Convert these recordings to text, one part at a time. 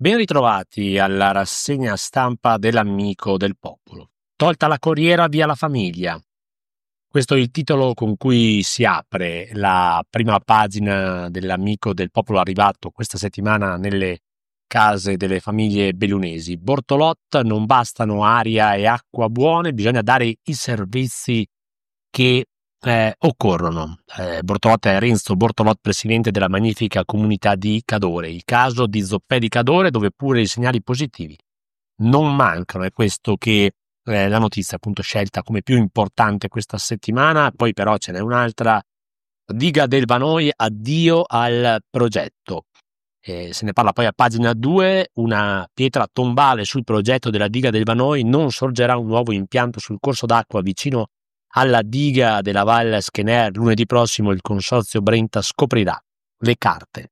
Ben ritrovati alla rassegna stampa dell'Amico del Popolo. Tolta la corriera, via la famiglia. Questo è il titolo con cui si apre la prima pagina dell'Amico del Popolo arrivato questa settimana nelle case delle famiglie bellunesi. Bortolot, non bastano aria e acqua buone, bisogna dare i servizi che occorrono. Bortolot è Renzo Bortolot, presidente della magnifica comunità di Cadore. Il caso di Zoppè di Cadore, dove pure i segnali positivi non mancano. È questo che la notizia appunto scelta come più importante questa settimana. Poi però ce n'è un'altra. Diga del Vanoi, addio al progetto. Se ne parla poi a pagina 2, una pietra tombale sul progetto della diga del Vanoi, non sorgerà un nuovo impianto sul corso d'acqua vicino alla diga della Val Schener. Lunedì prossimo il consorzio Brenta scoprirà le carte.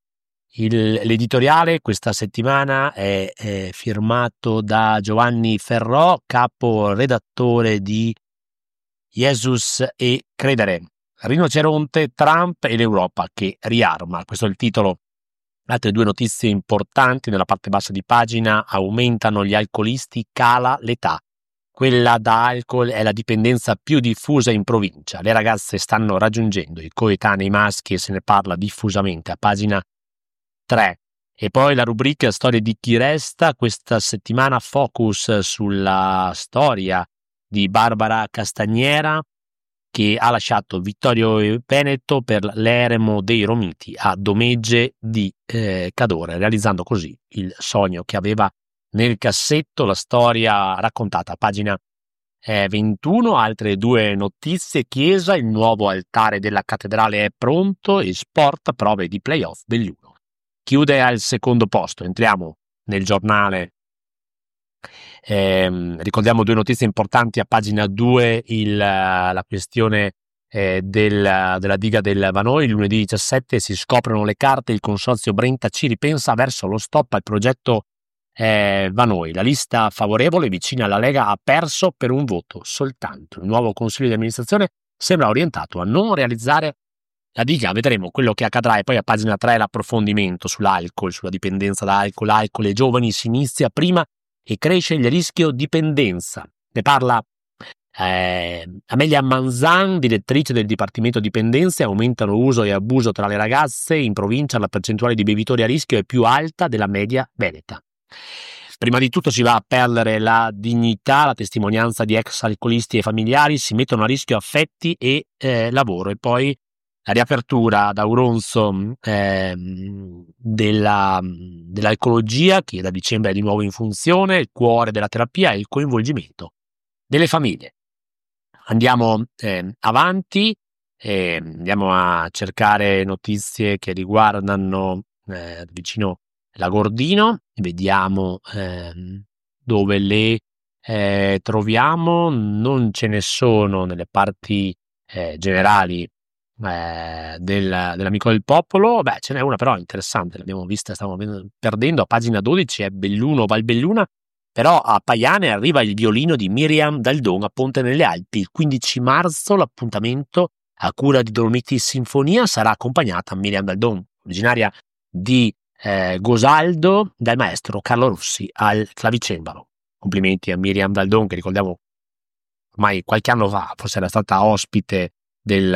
L'editoriale questa settimana è firmato da Giovanni Ferrò, capo redattore di Jesus e Credere. Rinoceronte, Trump e l'Europa che riarma. Questo è il titolo. Altre due notizie importanti nella parte bassa di pagina: aumentano gli alcolisti, cala l'età. Quella da alcol è la dipendenza più diffusa in provincia. Le ragazze stanno raggiungendo i coetanei maschi e se ne parla diffusamente a pagina 3. E poi la rubrica Storie di chi resta. Questa settimana focus sulla storia di Barbara Castagnera, che ha lasciato Vittorio Veneto per l'eremo dei Romiti a Domegge di Cadore, realizzando così il sogno che aveva nel cassetto. La storia raccontata a pagina 21. Altre due notizie: Chiesa, il nuovo altare della cattedrale è pronto, e sport, prove di playoff dell'1. Chiude al secondo posto. Entriamo nel giornale. Ricordiamo due notizie importanti a pagina 2, la questione della diga del Vanoi. Lunedì 17 si scoprono le carte, il consorzio Brenta ci ripensa verso lo stop al progetto Vanoi. La lista favorevole vicina alla Lega ha perso per un voto soltanto. Il nuovo consiglio di amministrazione sembra orientato a non realizzare la diga. Vedremo quello che accadrà. E poi a pagina 3 l'approfondimento sull'alcol, sulla dipendenza da alcol e giovani. Si inizia prima e cresce il rischio dipendenza. Ne parla Amelia Manzan, direttrice del Dipartimento Dipendenze. Aumentano uso e abuso tra le ragazze. In provincia la percentuale di bevitori a rischio è più alta della media veneta. Prima di tutto si va a perdere la dignità, la testimonianza di ex alcolisti e familiari, si mettono a rischio affetti e lavoro. E poi la riapertura da Auronzo dell'ecologia, che da dicembre è di nuovo in funzione, il cuore della terapia e il coinvolgimento delle famiglie. Andiamo avanti, andiamo a cercare notizie che riguardano vicino la Gordino. Vediamo dove le troviamo. Non ce ne sono nelle parti generali dell'Amico del Popolo. Ce n'è una però interessante, l'abbiamo vista, stavamo perdendo. A pagina 12 è Belluno Valbelluna, però a Paiane arriva il violino di Miriam Daldon a Ponte nelle Alpi. Il 15 marzo l'appuntamento a cura di Dolomiti Sinfonia sarà accompagnata Miriam Daldon, originaria di Gosaldo, dal maestro Carlo Russi al clavicembalo. Complimenti a Miriam Daldon, che ricordiamo ormai qualche anno fa forse era stata ospite di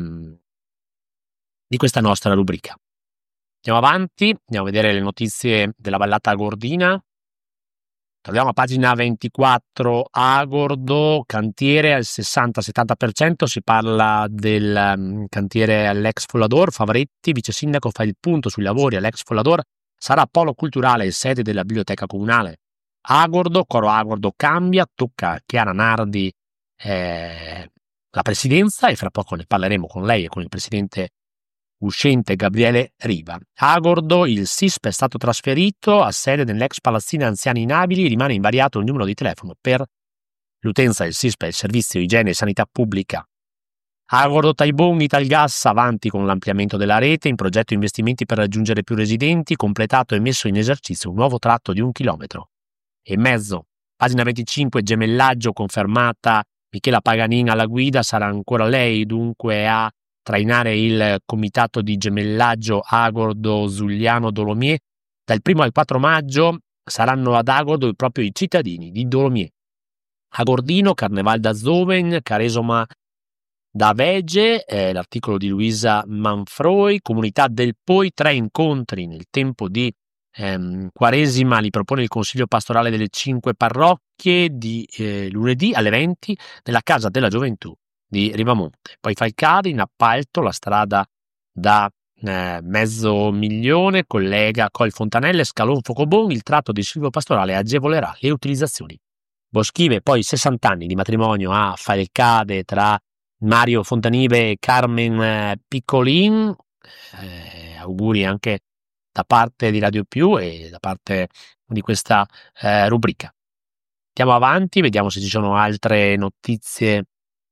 questa nostra rubrica. Andiamo avanti, andiamo a vedere le notizie della vallata gordina. Troviamo a pagina 24 Agordo, cantiere al 60-70%, si parla del cantiere all'ex Follador. Favaretti, vice sindaco, fa il punto sui lavori all'ex Follador, sarà polo culturale e sede della biblioteca comunale. Agordo, coro Agordo cambia, tocca a Chiara Nardi la presidenza, e fra poco ne parleremo con lei e con il presidente uscente Gabriele Riva. Agordo, il SISP è stato trasferito a sede dell'ex palazzina anziani inabili, rimane invariato il numero di telefono per l'utenza del SISP e il servizio igiene e sanità pubblica. Agordo Taibon, Italgas, avanti con l'ampliamento della rete, in progetto investimenti per raggiungere più residenti, completato e messo in esercizio un nuovo tratto di 1,5 chilometri. Pagina 25, gemellaggio, confermata Michela Paganin alla guida, sarà ancora lei dunque a trainare il comitato di gemellaggio Agordo Zugliano Dolomier. Dal 1° al 4 maggio saranno ad Agordo proprio i cittadini di Dolomieu. Agordino, Carneval da Zoven, Caresoma da Vege, l'articolo di Luisa Manfroi, Comunità del Poi, 3 incontri nel tempo di Quaresima li propone il Consiglio Pastorale delle 5 parrocchie di lunedì alle 20 nella Casa della Gioventù di Rivamonte. Poi Falcade in appalto la strada da $500,000 collega Colfontanelle, Scalon Focobon, il tratto di Silvio Pastorale agevolerà le utilizzazioni boschive. Poi 60 anni di matrimonio a Falcade tra Mario Fontanive e Carmen Piccolin, auguri anche da parte di Radio Più e da parte di questa rubrica. Andiamo avanti, vediamo se ci sono altre notizie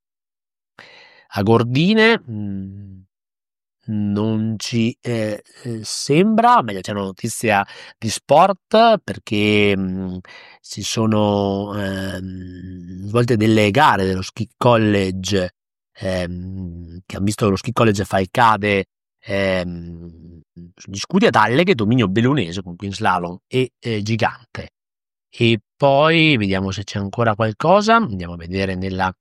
agordine. Non ci sembra, meglio c'è una notizia di sport perché si sono svolte delle gare dello Ski College che hanno visto lo Ski College Falcade sugli scudi ad Alleghe, dominio bellunese con Queen Slalom e gigante. E poi vediamo se c'è ancora qualcosa, andiamo a vedere nella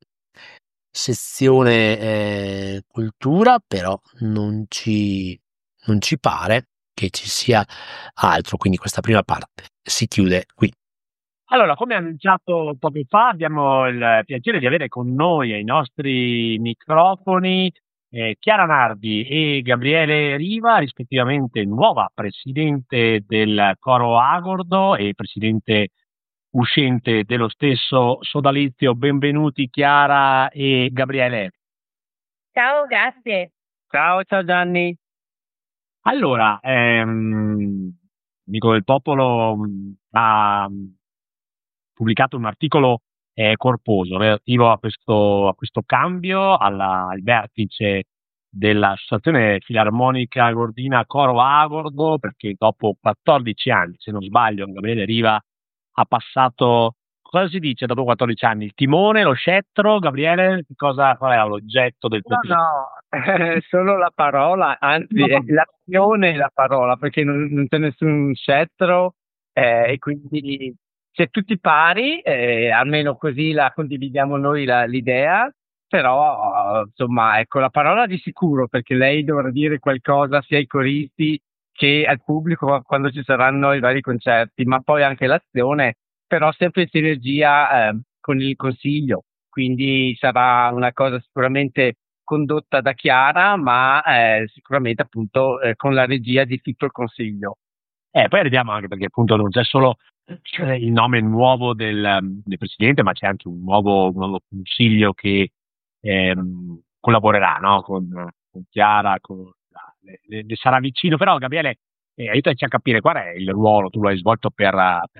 sezione cultura, però non ci pare che ci sia altro, quindi questa prima parte si chiude qui. Allora, come annunciato poco fa, abbiamo il piacere di avere con noi ai nostri microfoni Chiara Nardi e Gabriele Riva, rispettivamente nuova presidente del Coro Agordo e presidente uscente dello stesso sodalizio. Benvenuti Chiara e Gabriele. Ciao, grazie. Ciao Gianni. Allora, Amico del Popolo ha pubblicato un articolo corposo relativo a questo cambio al vertice dell'Associazione Filarmonica Agordina Coro Agordo, perché dopo 14 anni, se non sbaglio, Gabriele Riva ha passato, cosa si dice dopo 14 anni? Il timone, lo scettro, Gabriele? Qual era l'oggetto del tuo Solo la parola, anzi è l'azione e la parola, perché non c'è nessun scettro e quindi c'è tutti pari, almeno così la condividiamo noi l'idea, però insomma ecco la parola di sicuro, perché lei dovrà dire qualcosa sia ai coristi che al pubblico quando ci saranno i vari concerti, ma poi anche l'azione, però sempre in sinergia con il consiglio, quindi sarà una cosa sicuramente condotta da Chiara, ma sicuramente appunto con la regia di tutto il consiglio. Poi arriviamo anche perché appunto non c'è solo il nome nuovo del presidente, ma c'è anche un nuovo consiglio che collaborerà, no? con Chiara, le sarà vicino. Però Gabriele, aiutaci a capire qual è il ruolo, tu lo hai svolto per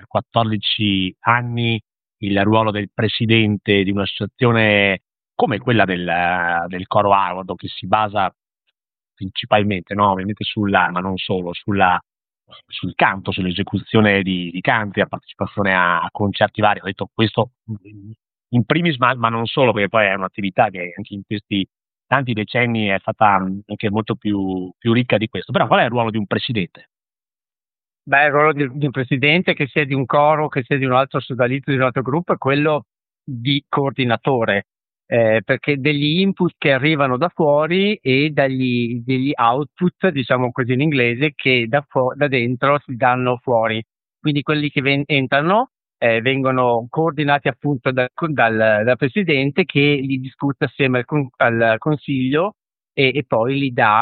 14 anni, il ruolo del presidente di un'associazione come quella del Coro Agordo, che si basa principalmente, no? Ovviamente ma non solo, sul canto, sull'esecuzione di canti, la partecipazione a concerti vari. Ho detto questo in primis, ma non solo, perché poi è un'attività che anche in questi tanti decenni è stata anche molto più ricca di questo. Però qual è il ruolo di un presidente? Beh, il ruolo di un presidente, che sia di un coro, che sia di un altro sodalizio, di un altro gruppo, è quello di coordinatore, perché degli input che arrivano da fuori e degli output, diciamo così in inglese, che da dentro si danno fuori. Quindi quelli che entrano vengono coordinati appunto dal presidente, che li discute assieme al consiglio e poi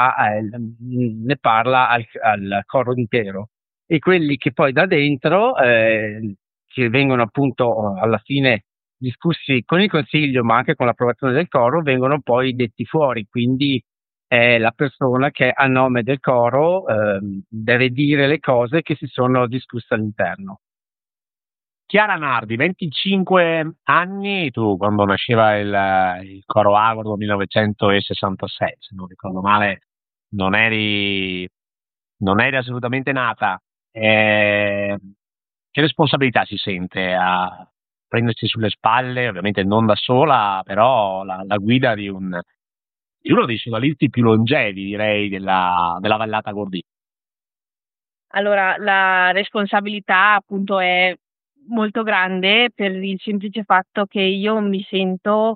ne parla al coro intero. E quelli che poi da dentro, che vengono appunto alla fine discussi con il consiglio, ma anche con l'approvazione del coro, vengono poi detti fuori. Quindi è la persona che a nome del coro deve dire le cose che si sono discusse all'interno. Chiara Nardi, 25 anni, tu quando nasceva il Coro Agordo 1966, se non ricordo male, non eri assolutamente nata. Che responsabilità si sente a prendersi sulle spalle, ovviamente non da sola, però la guida di uno dei sodalizi più longevi, direi, della vallata Gordina? Allora, la responsabilità appunto è molto grande per il semplice fatto che io mi sento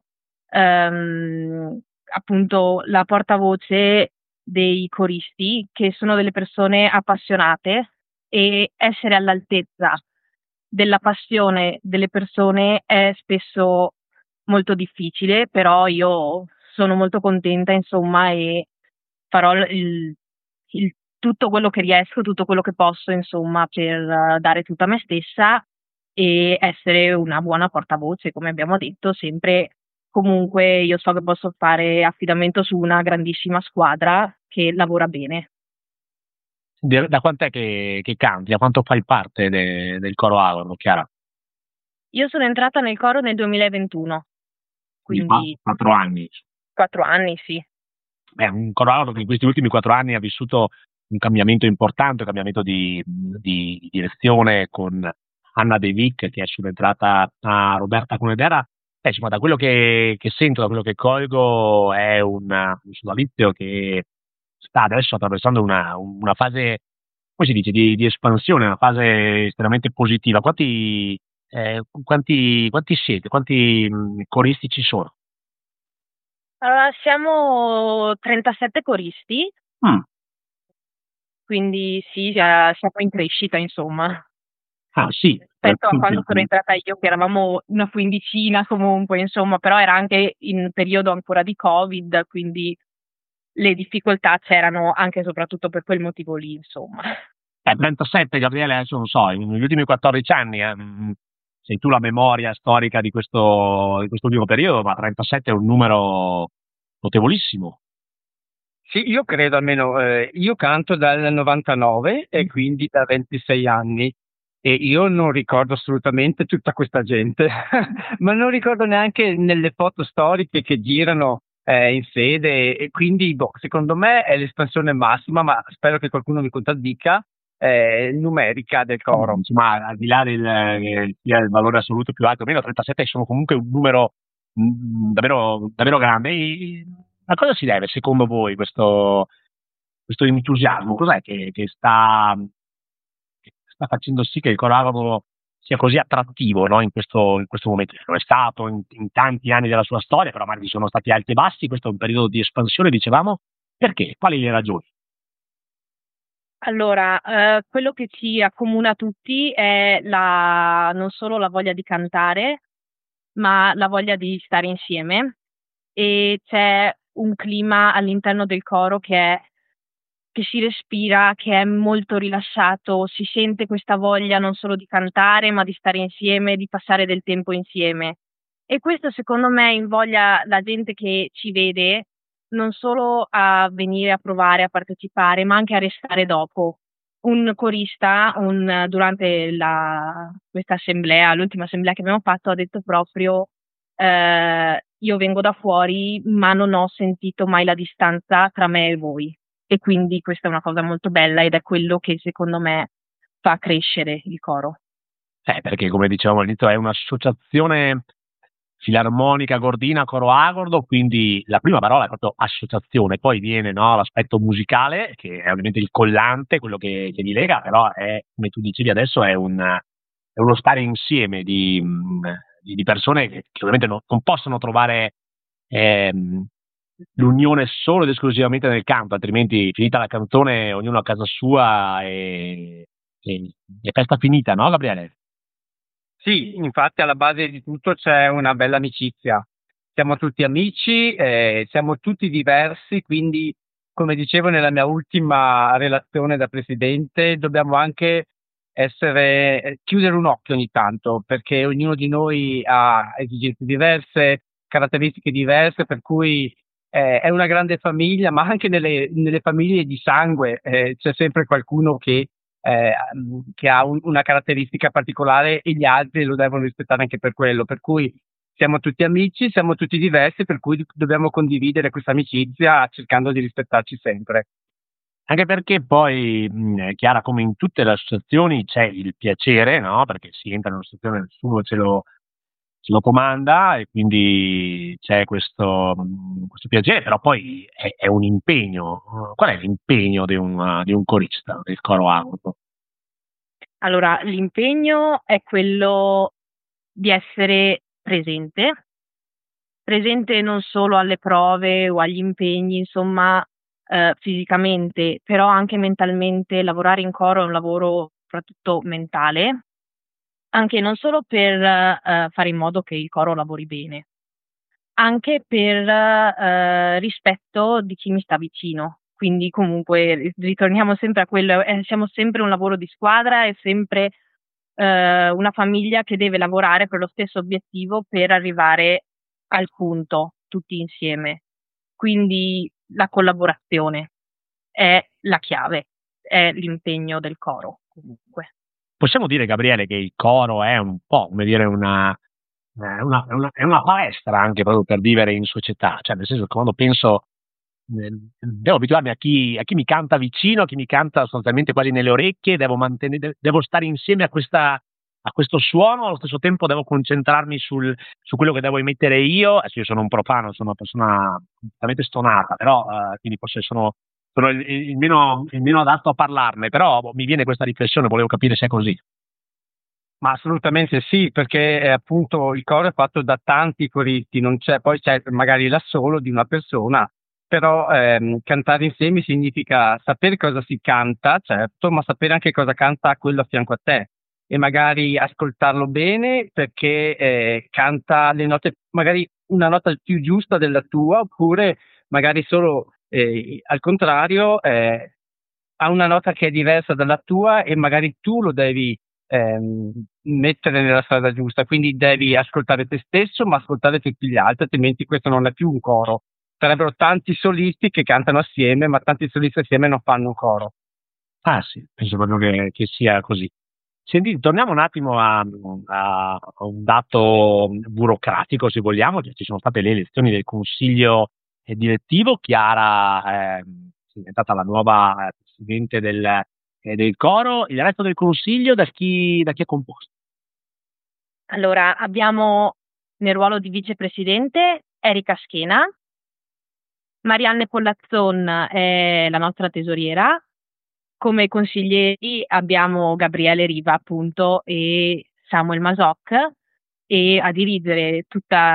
appunto la portavoce dei coristi, che sono delle persone appassionate, e essere all'altezza della passione delle persone è spesso molto difficile, però io sono molto contenta, insomma, e farò il tutto quello che riesco, tutto quello che posso, insomma, per dare tutta me stessa e essere una buona portavoce, come abbiamo detto, sempre comunque io so che posso fare affidamento su una grandissima squadra che lavora bene. Da quant'è che canti? Da quanto fai parte del coro Agordo, Chiara? Io sono entrata nel coro nel 2021, Quindi qua quindi 4 anni. 4 anni, sì. Un coro Agordo che in questi ultimi 4 anni ha vissuto un cambiamento importante, un cambiamento di direzione con Anna De Vic che è subentrata a Roberta Cunedera. Insomma, da quello che sento, da quello che colgo, è un sodalizio che sta adesso attraversando una fase, come si dice, di espansione, una fase estremamente positiva. Quanti siete? Quanti coristi ci sono? Allora, siamo 37 coristi, Mm. quindi sì, siamo in crescita, insomma. Ah, sì, Rispetto a quando sono entrata io, che eravamo una quindicina comunque, insomma, però era anche in periodo ancora di Covid, quindi le difficoltà c'erano anche e soprattutto per quel motivo lì, insomma. 37, Gabriele, adesso non so, negli ultimi 14 anni, sei tu la memoria storica di questo ultimo periodo, ma 37 è un numero notevolissimo. Sì, io credo almeno, io canto dal 99 e quindi da 26 anni e io non ricordo assolutamente tutta questa gente, ma non ricordo neanche nelle foto storiche che girano in sede e quindi boh, secondo me è l'espansione massima, ma spero che qualcuno mi contraddica, numerica del coro. Insomma, al di là del valore assoluto più alto o meno, 37 sono comunque un numero davvero, davvero grande. A cosa si deve, secondo voi, questo entusiasmo? Cos'è che sta facendo sì che il Corano sia così attrattivo, no, in questo momento? Lo è stato in tanti anni della sua storia, però magari ci sono stati alti e bassi. Questo è un periodo di espansione, dicevamo. Perché? Quali le ragioni? Allora, quello che ci accomuna tutti è non solo la voglia di cantare, ma la voglia di stare insieme, e c'è un clima all'interno del coro che si respira, che è molto rilassato, si sente questa voglia non solo di cantare, ma di stare insieme, di passare del tempo insieme. E questo secondo me invoglia la gente che ci vede non solo a venire a provare, a partecipare, ma anche a restare dopo. Un corista, durante questa assemblea, l'ultima assemblea che abbiamo fatto, ha detto proprio io vengo da fuori, ma non ho sentito mai la distanza tra me e voi. E quindi questa è una cosa molto bella ed è quello che secondo me fa crescere il coro. Perché come dicevamo all'inizio è un'associazione filarmonica gordina coro agordo, quindi la prima parola è proprio associazione, poi viene, no, l'aspetto musicale che è ovviamente il collante, quello che vi lega, però è, come tu dicevi adesso, è uno stare insieme di persone che ovviamente non possono trovare ehm, l'unione solo ed esclusivamente nel canto, altrimenti finita la canzone ognuno a casa sua e festa finita, no Gabriele? Sì, infatti alla base di tutto c'è una bella amicizia. Siamo tutti amici, siamo tutti diversi, quindi come dicevo nella mia ultima relazione da presidente, dobbiamo anche chiudere un occhio ogni tanto, perché ognuno di noi ha esigenze diverse, caratteristiche diverse, per cui è una grande famiglia, ma anche nelle famiglie di sangue c'è sempre qualcuno che ha una caratteristica particolare e gli altri lo devono rispettare anche per quello. Per cui siamo tutti amici, siamo tutti diversi, per cui dobbiamo condividere questa amicizia cercando di rispettarci sempre. Anche perché poi, Chiara, come in tutte le associazioni c'è il piacere, no? Perché si entra in un'associazione, nessuno ce lo comanda e quindi c'è questo piacere, però poi è un impegno. Qual è l'impegno di un corista del coro agro? Allora, l'impegno è quello di essere presente non solo alle prove o agli impegni, insomma, fisicamente, però anche mentalmente. Lavorare in coro è un lavoro soprattutto mentale, anche non solo per fare in modo che il coro lavori bene, anche per rispetto di chi mi sta vicino. Quindi comunque ritorniamo sempre a quello, siamo sempre un lavoro di squadra, è sempre una famiglia che deve lavorare per lo stesso obiettivo per arrivare al punto tutti insieme. Quindi la collaborazione è la chiave, è l'impegno del coro comunque. Possiamo dire, Gabriele, che il coro è un po', come dire, è una palestra anche proprio per vivere in società, cioè nel senso che quando penso devo abituarmi a chi mi canta vicino, a chi mi canta sostanzialmente quasi nelle orecchie, devo stare insieme a questo suono, allo stesso tempo devo concentrarmi su quello che devo emettere io. Adesso io sono un profano, sono una persona completamente stonata, però quindi forse sono il meno adatto a parlarne, però mi viene questa riflessione, volevo capire se è così. Ma assolutamente sì, perché appunto il coro è fatto da tanti coristi, non c'è, poi c'è magari l'assolo di una persona, però cantare insieme significa sapere cosa si canta, certo, ma sapere anche cosa canta quello a fianco a te e magari ascoltarlo bene perché canta le note, magari una nota più giusta della tua, oppure magari solo al contrario ha una nota che è diversa dalla tua e magari tu lo devi mettere nella strada giusta, quindi devi ascoltare te stesso ma ascoltare tutti gli altri, altrimenti questo non è più un coro. Sarebbero tanti solisti che cantano assieme, ma tanti solisti assieme non fanno un coro. Ah sì, penso proprio che sia così. Senti, torniamo un attimo a un dato burocratico, se vogliamo, cioè, ci sono state le elezioni del consiglio direttivo. Chiara è diventata la nuova presidente del coro. Il resto del consiglio da chi è composto? Allora, abbiamo nel ruolo di vicepresidente Erika Schena, Marianne Pollazzon è la nostra tesoriera, come consiglieri abbiamo Gabriele Riva appunto e Samuel Masoc, e a dirigere tutta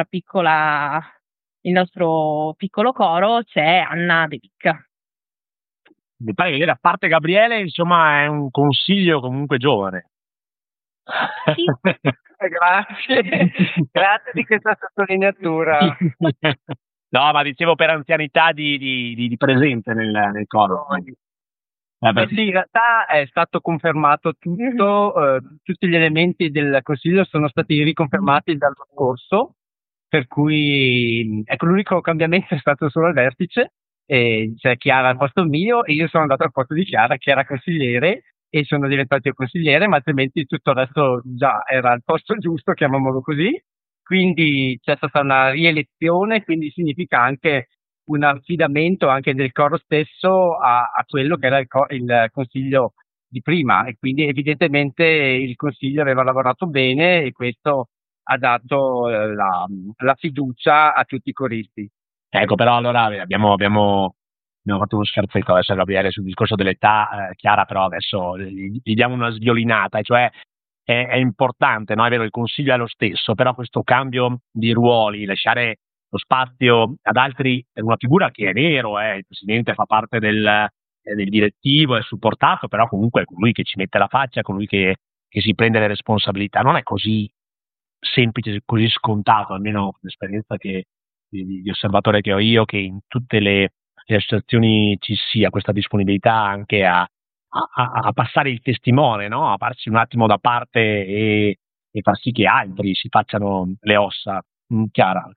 il nostro piccolo coro c'è Anna De Vic. Mi pare che a parte Gabriele, insomma, è un consiglio comunque giovane. Sì. Grazie, grazie di questa sottolineatura. No, ma dicevo per anzianità di presenza nel coro. Sì, in realtà è stato confermato tutto, tutti gli elementi del Consiglio sono stati riconfermati dall'anno scorso, per cui ecco, l'unico cambiamento è stato solo al vertice, e c'è Chiara al posto mio e io sono andato al posto di Chiara, che era consigliere, e sono diventato io consigliere, ma altrimenti tutto il resto già era al posto giusto, chiamiamolo così. Quindi c'è stata una rielezione, quindi significa anche un affidamento anche del coro stesso a quello che era il consiglio di prima, e quindi evidentemente il consiglio aveva lavorato bene e questo ha dato la fiducia a tutti i coristi. Ecco, però allora abbiamo fatto uno scherzetto adesso, Gabriele, sul discorso dell'età. Chiara, però adesso gli diamo una sviolinata, e cioè è importante, no? È vero, il consiglio è lo stesso, però questo cambio di ruoli, lasciare lo spazio ad altri, per una figura che è vero, il presidente fa parte del direttivo, è supportato, però comunque è colui che ci mette la faccia, colui che si prende le responsabilità. Non è così semplice, così scontato, almeno l'esperienza di osservatore che ho io, che in tutte le associazioni ci sia questa disponibilità anche a passare il testimone, no? A farsi un attimo da parte e far sì che altri si facciano le ossa. Chiara.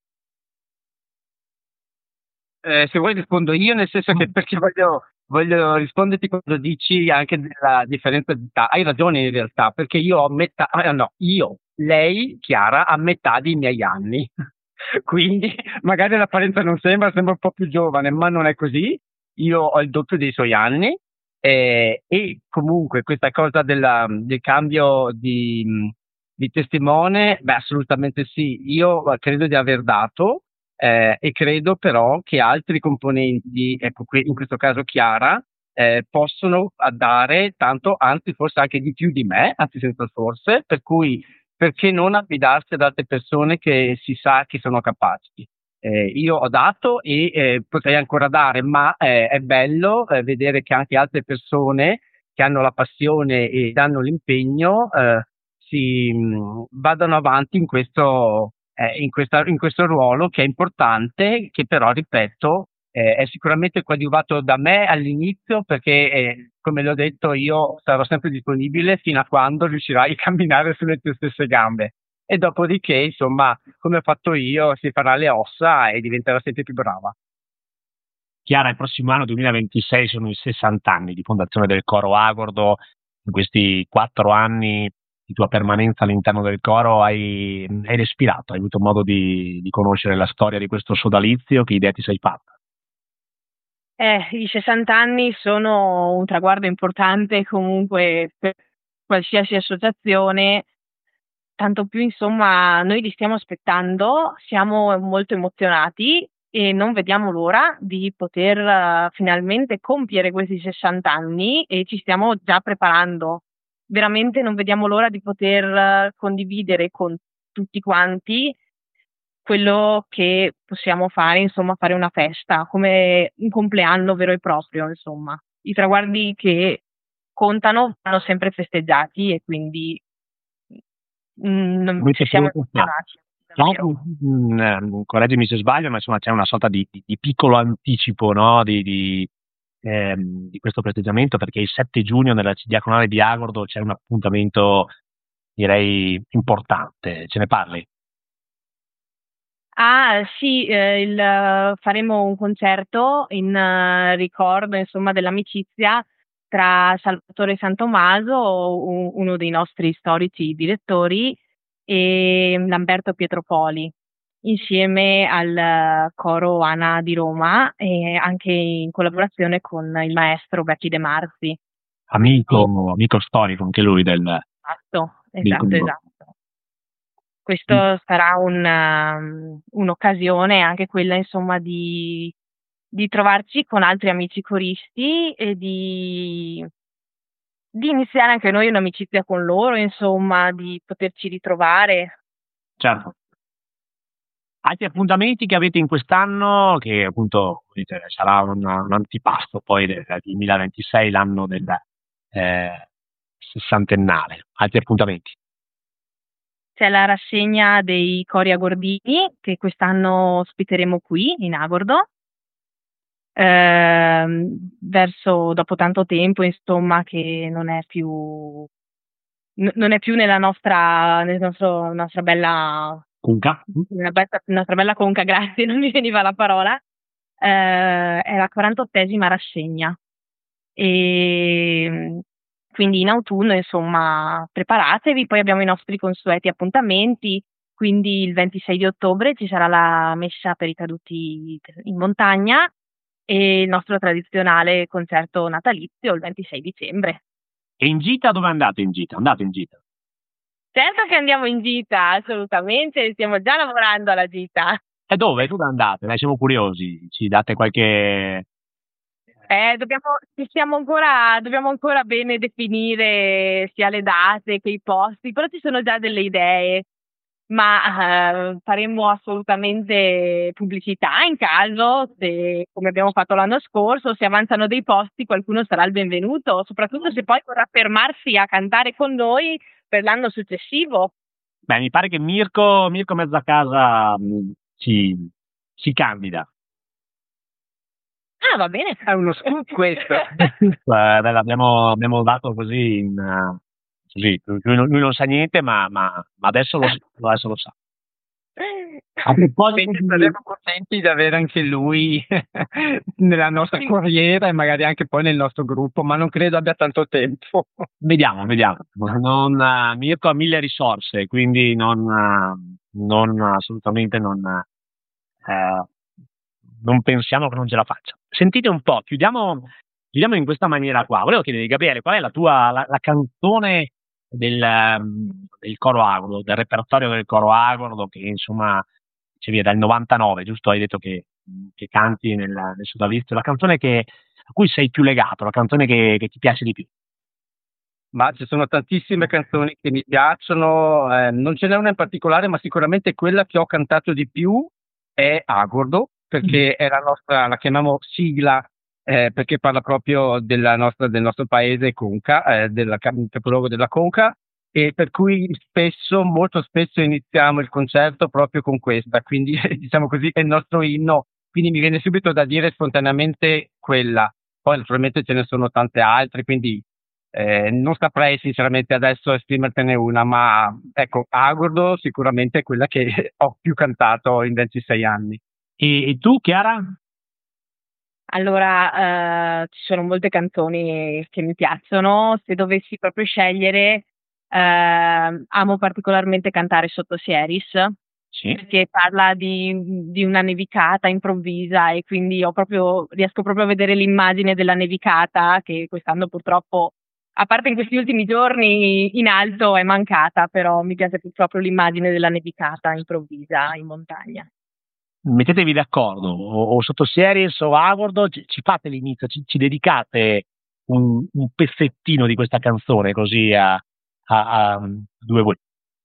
Se vuoi rispondo io, nel senso che perché voglio risponderti quando dici anche della differenza di età. Hai ragione in realtà, perché io ho metà, lei, Chiara, ha metà dei miei anni. Quindi magari l'apparenza non sembra un po' più giovane, ma non è così. Io ho il doppio dei suoi anni e comunque questa cosa del cambio di testimone, beh, assolutamente sì. Io credo di aver dato. E credo però che altri componenti, ecco qui in questo caso Chiara, possono dare tanto, anzi forse anche di più di me, anzi senza forse, per cui perché non affidarsi ad altre persone che si sa che sono capaci. Io ho dato e potrei ancora dare, ma è bello vedere che anche altre persone che hanno la passione e danno l'impegno vadano avanti in questo ruolo che è importante, che però, ripeto, è sicuramente coadiuvato da me all'inizio perché, come l'ho detto, io sarò sempre disponibile fino a quando riuscirai a camminare sulle tue stesse gambe. E dopodiché, insomma, come ho fatto io, si farà le ossa e diventerà sempre più brava. Chiara, il prossimo anno 2026 sono i 60 anni di fondazione del Coro Agordo. In questi 4 anni di tua permanenza all'interno del coro hai respirato, hai avuto modo di conoscere la storia di questo sodalizio. Che idea ti sei fatta? I 60 anni sono un traguardo importante comunque per qualsiasi associazione, tanto più insomma noi li stiamo aspettando, siamo molto emozionati e non vediamo l'ora di poter finalmente compiere questi 60 anni e ci stiamo già preparando. Veramente non vediamo l'ora di poter condividere con tutti quanti quello che possiamo fare, insomma, fare una festa, come un compleanno vero e proprio, insomma. I traguardi che contano vanno sempre festeggiati e quindi ci siamo emozionati. Correggimi se sbaglio, ma insomma c'è una sorta di piccolo anticipo, no? di questo festeggiamento, perché il 7 giugno nella Diaconale di Agordo c'è un appuntamento, direi, importante. Ce ne parli? Ah sì, faremo un concerto in ricordo insomma dell'amicizia tra Salvatore Santomaso, uno dei nostri storici direttori, e Lamberto Pietropoli, insieme al coro ANA di Roma e anche in collaborazione con il maestro Betti De Marzi. Amico storico anche lui Esatto. Questo sarà un'occasione anche quella, insomma, di trovarci con altri amici coristi e di iniziare anche noi un'amicizia con loro, insomma, di poterci ritrovare. Certo. Altri appuntamenti che avete in quest'anno, che appunto sarà un antipasto poi del 2026, l'anno del sessantennale. Altri appuntamenti? C'è la rassegna dei cori agordini che quest'anno ospiteremo qui in Agordo, dopo tanto tempo, insomma, che non è più nella nostra bella Conca? nostra bella conca, grazie, non mi veniva la parola. È la 48esima rassegna e quindi in autunno, insomma, preparatevi. Poi abbiamo i nostri consueti appuntamenti, quindi il 26 di ottobre ci sarà la messa per i caduti in montagna e il nostro tradizionale concerto natalizio il 26 dicembre. E in gita dove andate in gita? Andate in gita? Certo che andiamo in gita, assolutamente, stiamo già lavorando alla gita. E dove? Dove andate? Dai, siamo curiosi, ci date qualche... Dobbiamo ancora bene definire sia le date che i posti, però ci sono già delle idee, ma faremo assolutamente pubblicità in caso, come abbiamo fatto l'anno scorso, se avanzano dei posti qualcuno sarà il benvenuto, soprattutto se poi vorrà fermarsi a cantare con noi per l'anno successivo. Beh, mi pare che Mirko Mezzacasa si candida. Ah, va bene. È uno scoop questo. L'abbiamo dato così, così. Lui non sa niente, ma adesso lo sa. A proposito, saremo contenti di avere anche lui nella nostra corriera e magari anche poi nel nostro gruppo, ma non credo abbia tanto tempo. Vediamo. Mirko ha 1000 risorse, quindi assolutamente non pensiamo che non ce la faccia. Sentite un po', chiudiamo in questa maniera qua. Volevo chiedere, Gabriele, qual è la canzone del coro Agordo, del repertorio del coro Agordo, che insomma dal 99, giusto? Hai detto che canti nel sodalizio, la canzone che a cui sei più legato, la canzone che ti piace di più? Ma ci sono tantissime canzoni che mi piacciono, non ce n'è una in particolare, ma sicuramente quella che ho cantato di più è Agordo, perché è la nostra, la chiamiamo sigla, perché parla proprio del nostro paese Conca, capoluogo della Conca, e per cui spesso, molto spesso iniziamo il concerto proprio con questa, quindi diciamo così è il nostro inno, quindi mi viene subito da dire spontaneamente quella. Poi naturalmente ce ne sono tante altre, quindi non saprei sinceramente adesso esprimertene una, ma ecco, Agordo sicuramente è quella che ho più cantato in 26 anni. E tu, Chiara? Allora, ci sono molte canzoni che mi piacciono. Se dovessi proprio scegliere, amo particolarmente cantare sotto Sieris, Sì. perché parla di una nevicata improvvisa e quindi riesco proprio a vedere l'immagine della nevicata che quest'anno purtroppo, a parte in questi ultimi giorni, in alto è mancata, però mi piace proprio l'immagine della nevicata improvvisa in montagna. Mettetevi d'accordo, o sotto Series o Agordo, ci fate l'inizio, ci dedicate un pezzettino di questa canzone così a due voi.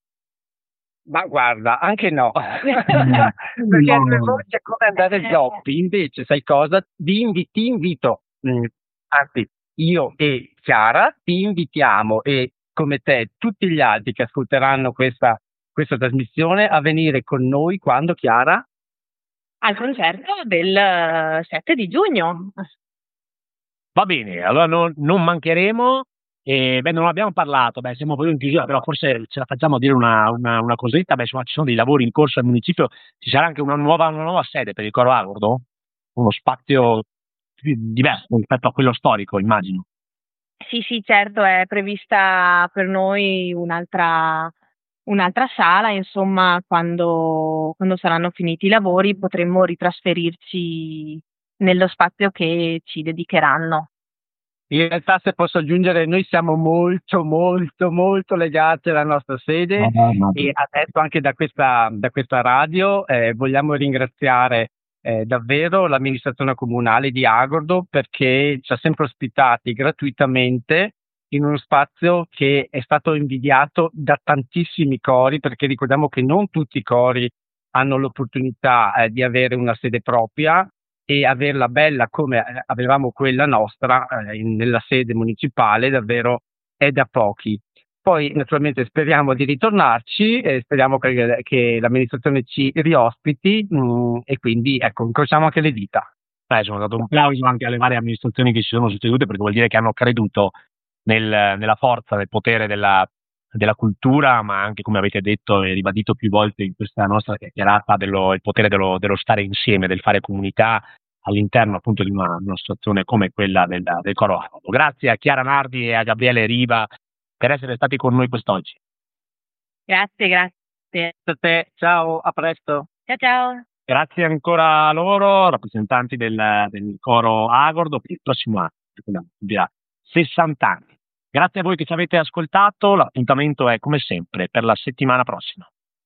Ma guarda, anche no, perché a due voci è come andare zoppi. Invece, sai cosa? Ti invito, anzi, io e Chiara ti invitiamo e come te tutti gli altri che ascolteranno questa trasmissione a venire con noi quando, Chiara? Al concerto del 7 di giugno. Va bene, allora non mancheremo. Beh, non abbiamo parlato, beh, siamo poi in chiusura, però forse ce la facciamo a dire una cosetta. Beh, insomma, ci sono dei lavori in corso al municipio, ci sarà anche una nuova sede per il coro Agordo? Uno spazio diverso rispetto a quello storico, immagino. Sì, sì, certo, è prevista per noi un'altra sala, insomma, quando saranno finiti i lavori potremmo ritrasferirci nello spazio che ci dedicheranno. In realtà, se posso aggiungere, noi siamo molto, molto, molto legati alla nostra sede e adesso anche da questa radio vogliamo ringraziare davvero l'amministrazione comunale di Agordo perché ci ha sempre ospitati gratuitamente in uno spazio che è stato invidiato da tantissimi cori, perché ricordiamo che non tutti i cori hanno l'opportunità di avere una sede propria e averla bella come avevamo quella nostra nella sede municipale davvero è da pochi. Poi naturalmente speriamo di ritornarci e speriamo che l'amministrazione ci riospiti e quindi ecco, incrociamo anche le dita. Sono dato un applauso anche alle varie amministrazioni che si sono succedute perché vuol dire che hanno creduto nella forza, nel potere della cultura, ma anche, come avete detto e ribadito più volte in questa nostra chiacchierata, il potere dello stare insieme, del fare comunità all'interno appunto di una situazione come quella del coro Agordo. Grazie a Chiara Nardi e a Gabriele Riva per essere stati con noi quest'oggi. Grazie, grazie. A te, ciao, a presto. Ciao, ciao. Grazie ancora a loro, rappresentanti del coro Agordo, per il prossimo anno, compirà 60 anni. Grazie a voi che ci avete ascoltato, l'appuntamento è come sempre per la settimana prossima.